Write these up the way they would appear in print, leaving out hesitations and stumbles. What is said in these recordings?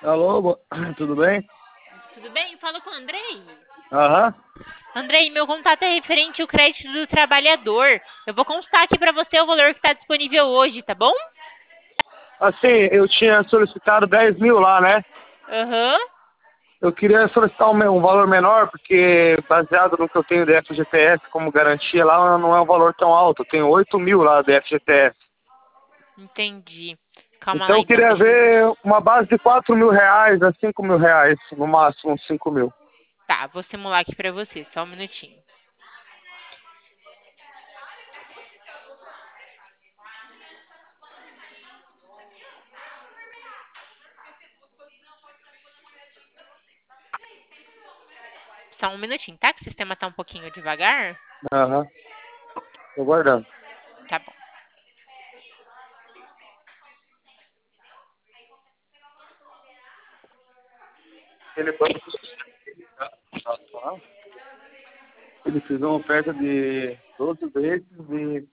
Alô, tudo bem? Tudo bem? Fala com o Andrei. Aham. Andrei, meu contato é referente ao crédito do trabalhador. Eu vou constar aqui para você o valor que está disponível hoje, tá bom? Assim, eu tinha solicitado 10 mil lá, né? Aham. Eu queria solicitar um valor menor, porque baseado no que eu tenho de FGTS como garantia lá, não é um valor tão alto. Eu tenho 8 mil lá de FGTS. Entendi. Calma Então lá eu então, queria deixa eu... ver uma base de 4 mil reais a 5 mil reais, no máximo uns 5 mil. Tá, vou simular aqui para você, só um minutinho. Só um minutinho, tá? Que o sistema tá um pouquinho devagar. Aham. Tô guardando. Tá bom. Ele ele fez uma oferta de 12 vezes de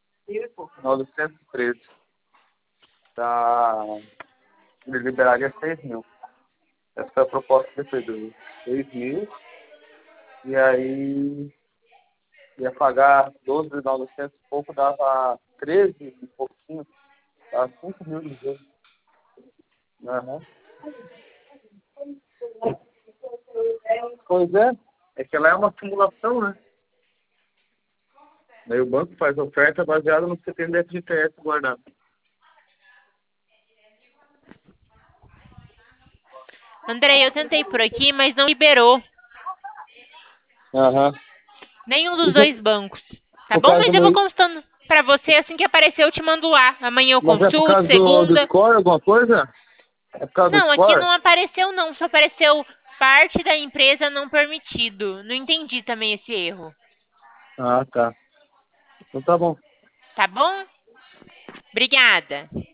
913. Tá. Ele liberaria 6 mil. Essa foi a proposta que ele fez. 6 mil. E aí ia pagar 12.900 e pouco, dava 13 e pouquinho. Dava 5 mil de juros. Aham. Pois é. É que ela é uma simulação, né? Daí o banco faz oferta baseada no que você tem dentro de TS guardado. Andrei, eu tentei por aqui, mas não liberou Aham. nenhum dos Isso dois bancos. Tá por bom? causa do Mas eu vou meu. constando para você assim que aparecer, eu te mando lá. Amanhã eu Mas é por consulto, causa do segunda. score, alguma coisa? É por causa do Não, aqui score? não apareceu não, só apareceu parte da empresa não permitido. Não entendi também esse erro. Ah, tá. Então tá bom. Tá bom? Obrigada.